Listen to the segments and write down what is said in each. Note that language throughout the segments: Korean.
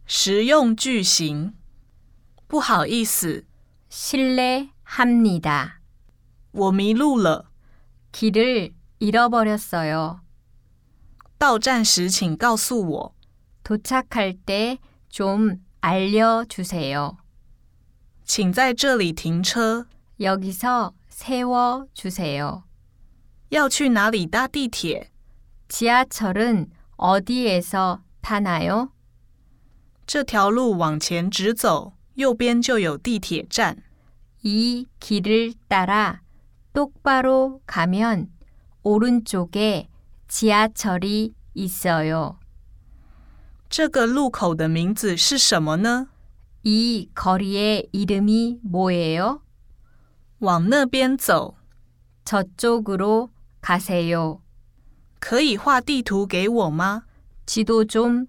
实用句型。不好意思， 실례합니다. 我迷路了。 길을 잃어버렸어요. 到站时请告诉我。 도착할 때 좀 알려주세요. 请在这里停车。 여기서 세워주세요. 要去哪里搭地铁？ 지하철은 어디에서 타나요? 这条路往前直走，右边就有地铁站。 이 길을 따라 똑바로 가면 오른쪽에 지하철이 있어요. 这个路口的名字是什么呢？ 이 거리의 이름이 뭐예요? 往那边走。 저쪽으로 가세요. 可以画地图给我吗？ 지도 좀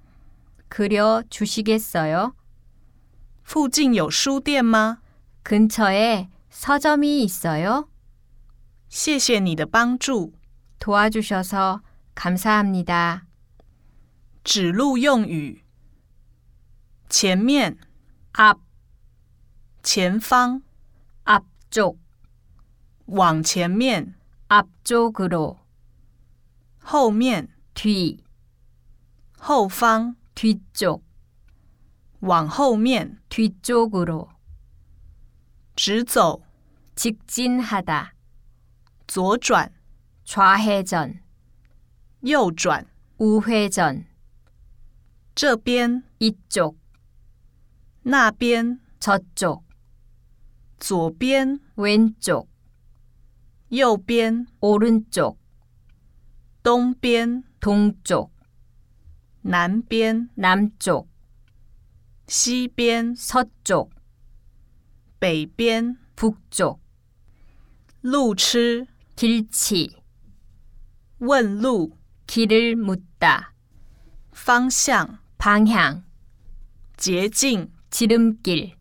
그려주시겠어요? 附近有书店吗？ 근처에 서점이 있어요? 谢谢你的帮助。 도와주셔서 감사합니다. 指路用语。前面， 앞, 前方， 앞쪽, 往前面， 앞쪽으로, 后面， 뒤, 后方， 뒤쪽, 往后面， 뒤쪽으로, 直走， 직진하다, 左转， 좌회전, 右转， 우회전, 这边， 이쪽, 那边， 저쪽, 左边， 왼쪽, 右边， 오른쪽, 东边， 동쪽, 南边， 남쪽, 西边， 서쪽, 北边， 북쪽, 路痴， 길치, 问路， 길을 묻다, 方向， 방향, 捷径。 지름길.